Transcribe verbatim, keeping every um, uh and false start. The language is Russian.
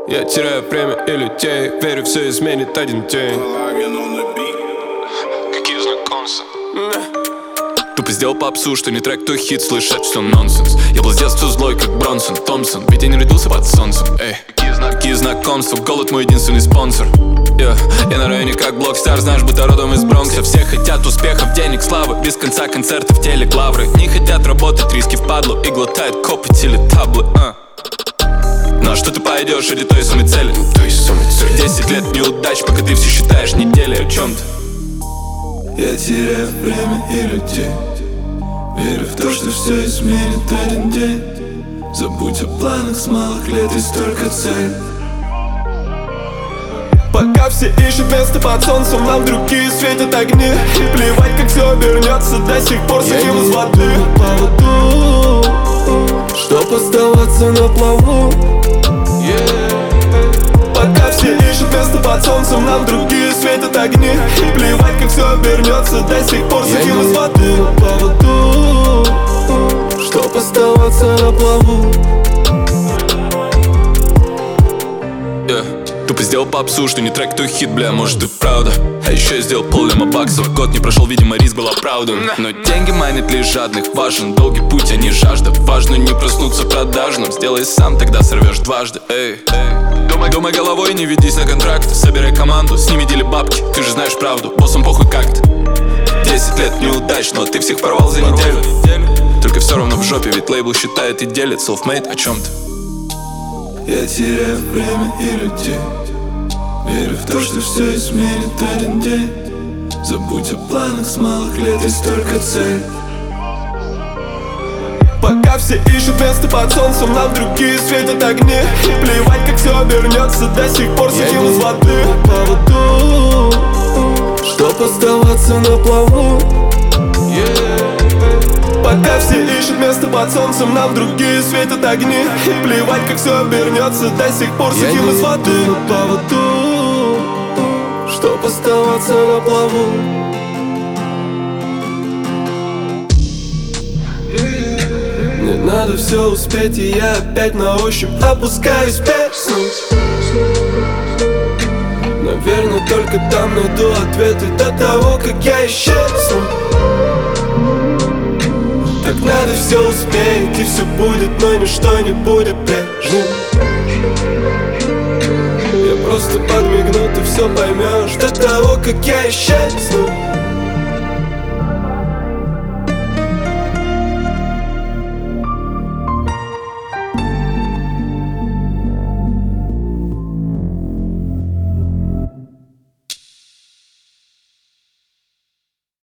Я теряю время и людей, верю, все изменит один день. Какие знакомства? Тупо сделал попсу, что не трек, то хит, слышать все нонсенс. Я был с детства злой, как Бронсон Томпсон, ведь я не родился под солнцем. Эй, какие знакомства, голод мой единственный спонсор. Yeah. Я на районе как Блокстар, знаешь, будто родом из Бронкса. Все хотят успехов, денег, славы, без конца концертов, телек, лавры. Не хотят работать, риски впадлу и глотают копоть или таблы. uh. Ну а что ты пойдешь ради той самой цели? Той самой цели. Десять лет неудач, пока ты все считаешь недели. О чем ты? Я теряю время и людей, верю в то, что все изменит один день. Забудь о планах с малых лет, есть только цель. Пока все ищут место под солнцем, нам другие светят огни. Плевать, как все обернется, до сих пор сидим из воды. Поводу, чтоб оставаться на плаву. Пока все ищут место под солнцем, нам другие светят огни. Плевать, как все обернется, до сих пор сидим из воды. Поводу, чтоб оставаться на плаву. Yeah. Тупо сделал попсу, что не трек, то хит, бля, может и правда. А еще я сделал поллема баксов, год не прошел, видимо, риск был оправдан. Но деньги манят лишь жадных, важен долгий путь, а не жажда. Важно не проснуться продажным, сделай сам, тогда сорвешь дважды. Эй, эй. Думай, думай головой, не ведись на контракт. Собирай команду, с ними дели бабки, ты же знаешь правду, боссам похуй как ты. Десять лет неудач, но ты всех порвал за неделю. Только все равно в жопе, ведь лейбл считает и делит. Self-made, о чем ты? Я теряю время и людей, верю в то, что все изменит один день. Забудь о планах с малых лет, есть только цель. Пока все ищут место под солнцем, нам другие светят огни. Плевать, как все обернется, до сих пор сидим из воды. Поводу, чтоб оставаться на плаву. Пока все ищут место под солнцем, нам другие светят огни. Плевать, как все обернется, до сих пор сидим из воды. По поводу, чтоб оставаться на плаву. Мне надо все успеть, и я опять на ощупь опускаюсь в песню. Наверное, только там найду ответы до того, как я исчезну. Так надо все успеть, и все будет, но ничто не будет прежним. Я просто подмигну, ты все поймешь до того, как я исчезну.